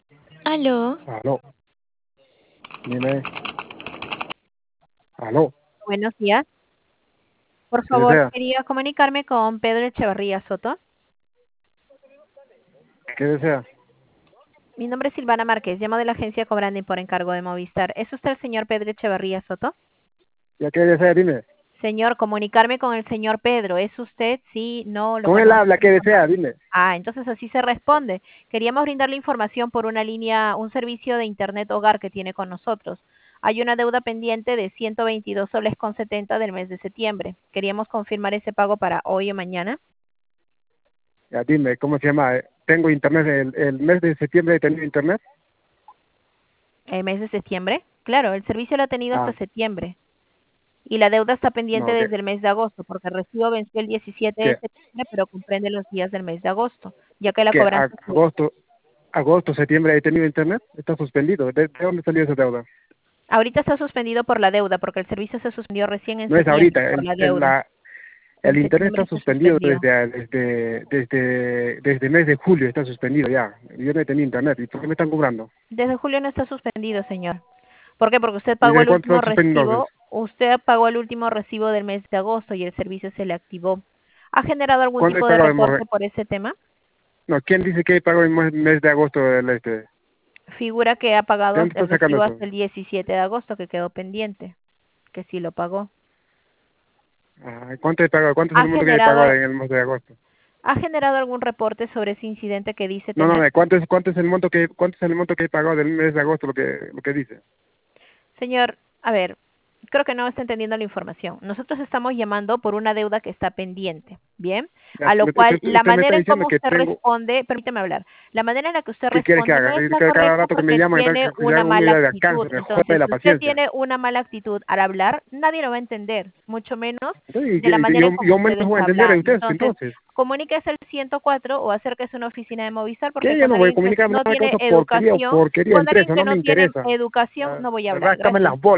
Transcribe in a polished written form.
Aló, Aló, dime, aló, buenos días. Por ¿qué favor, desea? quería comunicarme con Pedro Echevarría Soto. ¿Qué desea? Mi nombre es Silvana Márquez, llamo de la agencia Cobranding por encargo de Movistar. ¿Es usted el señor Pedro Echevarría Soto? ¿Ya qué desea? Dime. Señor, comunicarme con el señor Pedro. ¿Es usted? Sí, no, lo Con él conozco. habla, ¿qué desea? Dime. Ah, entonces así se responde. Queríamos brindarle información por una línea, un servicio de Internet Hogar que tiene con nosotros. Hay una deuda pendiente de 122 soles con 70 del mes de septiembre. Queríamos confirmar ese pago para hoy o mañana. Ya dime, ¿cómo se llama? Tengo internet, el mes de septiembre he tenido internet. ¿El mes de septiembre? Claro, el servicio lo ha tenido hasta Ah, septiembre. Y la deuda está pendiente no, desde el mes de agosto, porque el recibo venció el 17 de que, septiembre, pero comprende los días del mes de agosto, ya que la que cobranza agosto, septiembre he tenido internet, está suspendido. ¿De dónde salió esa deuda? ahorita está suspendido por la deuda, porque el servicio se suspendió recién en No es septiembre ahorita, por la deuda. el En internet septiembre está se suspendido suspendió. desde el mes de julio, está suspendido ya. Yo no he tenido internet, ¿y por qué me están cobrando? Desde julio no está suspendido, señor. ¿Por qué? Porque usted ¿Y pagó de el cuánto último están suspendiendo recibo, entonces? usted pagó el último recibo del mes de agosto y el servicio se le activó. ¿Ha generado algún ¿Cuándo he tipo de pagado reporte por ese tema? No, ¿quién dice que he pagado el mes de agosto Figura que ha ¿De pagado dónde el estás sacando recibo eso? hasta el 17 de agosto, que quedó pendiente, que sí lo pagó. Ah, ¿cuánto he pagado? ¿Cuánto es ¿Ha el monto que he generado, pagado en el mes de agosto? ha generado algún reporte sobre ese incidente que dice No, no, tener? no, cuánto es el monto que he pagado del mes de agosto lo que dice? Señor, a ver, creo que no está entendiendo la información. Nosotros estamos llamando por una deuda que está pendiente, ¿bien? Ya, A lo cual, la usted me está manera en diciendo cómo que usted tengo, responde, permítame hablar, la manera en la que usted ¿qué quiere que responde no haga? es la Cada correcta rato que me porque llaman, tiene que ya una uno mala ya de actitud. alcance, me jode Entonces, la si usted paciencia. tiene una mala actitud al hablar, nadie lo va a entender, mucho menos Entonces, de la manera en cómo yo usted menos voy a está entender a hablando. ustedes Entonces, entonces. comuníquese al 104 o acérquese a una oficina de Movistar porque Que yo con no voy a alguien que comunicar no nada con tiene esa porquería o educación, porquería de con alguien empresa, que no me no tiene interesa. educación, no voy a hablar. Ráscame las Gracias. bolas.